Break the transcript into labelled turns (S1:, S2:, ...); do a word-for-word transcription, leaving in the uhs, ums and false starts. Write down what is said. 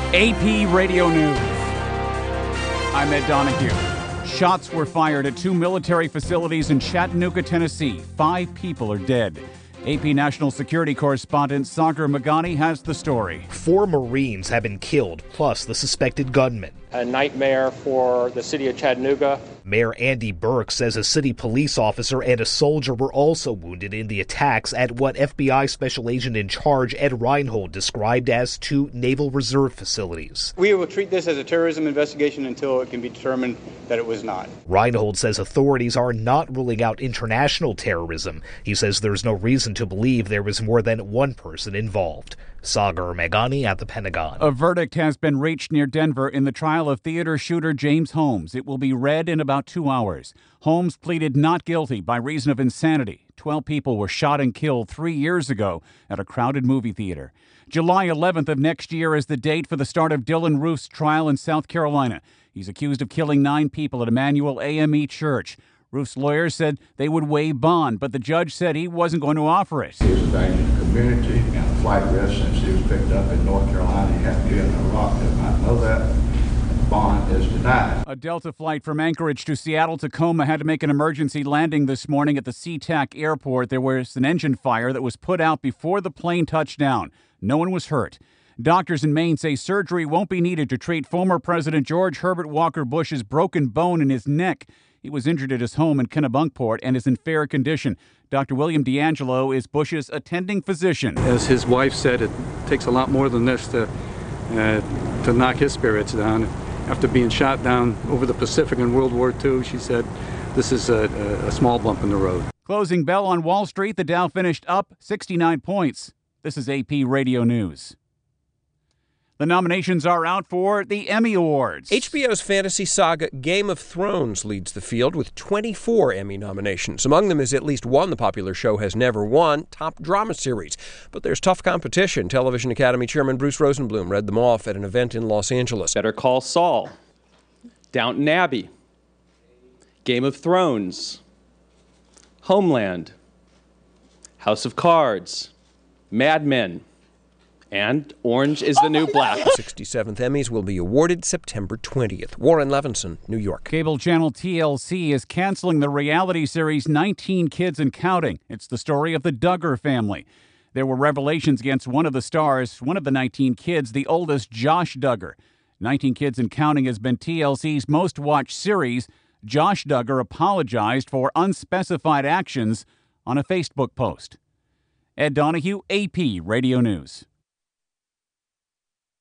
S1: A P Radio News. I'm Ed Donahue. Shots were fired at two military facilities in Chattanooga, Tennessee. Five people are dead. A P National Security Correspondent Sagar Meghani has the story.
S2: Four Marines have been killed, plus the suspected gunman.
S3: A nightmare for the city of Chattanooga.
S2: Mayor Andy Burke says a city police officer and a soldier were also wounded in the attacks at what F B I Special Agent in Charge Ed Reinhold described as two Naval Reserve facilities.
S4: We will treat this as a terrorism investigation until it can be determined that it was not.
S2: Reinhold says authorities are not ruling out international terrorism. He says there's no reason to believe there was more than one person involved. Sagar Meghani at the Pentagon.
S1: A verdict has been reached near Denver in the trial of theater shooter James Holmes. It will be read in about two hours. Holmes pleaded not guilty by reason of insanity. Twelve people were shot and killed three years ago at a crowded movie theater. July eleventh of next year is the date for the start of Dylan Roof's trial in South Carolina. He's accused of killing nine people at Emmanuel A M E Church. Roof's lawyers said they would waive bond, but the judge said he wasn't going to offer it.
S5: He was a danger to the community and a flight risk since he was picked up in North Carolina. He had to be in Iraq. Did not know that. Bond is denied.
S1: A Delta flight from Anchorage to Seattle-Tacoma had to make an emergency landing this morning at the SeaTac airport. There was an engine fire that was put out before the plane touched down. No one was hurt. Doctors in Maine say surgery won't be needed to treat former President George Herbert Walker Bush's broken bone in his neck. He was injured at his home in Kennebunkport and is in fair condition. Doctor William D'Angelo is Bush's attending physician.
S6: As his wife said, it takes a lot more than this to uh, to knock his spirits down. After being shot down over the Pacific in World War Two, she said, this is a, a small bump in the road.
S1: Closing bell on Wall Street, the Dow finished up sixty-nine points. This is A P Radio News. The nominations are out for the Emmy Awards.
S7: H B O's fantasy saga Game of Thrones leads the field with twenty-four Emmy nominations. Among them is at least one the popular show has never won, Top Drama Series. But there's tough competition. Television Academy Chairman Bruce Rosenblum read them off at an event in Los Angeles.
S8: Better Call Saul, Downton Abbey, Game of Thrones, Homeland, House of Cards, Mad Men, and Orange is the New Black.
S7: The sixty-seventh Emmys will be awarded September twentieth. Warren Levinson, New York.
S1: Cable channel T L C is canceling the reality series nineteen Kids and Counting. It's the story of the Duggar family. There were revelations against one of the stars, one of the nineteen kids, the oldest, Josh Duggar. nineteen Kids and Counting has been T L C's most-watched series. Josh Duggar apologized for unspecified actions on a Facebook post. Ed Donahue, A P Radio News.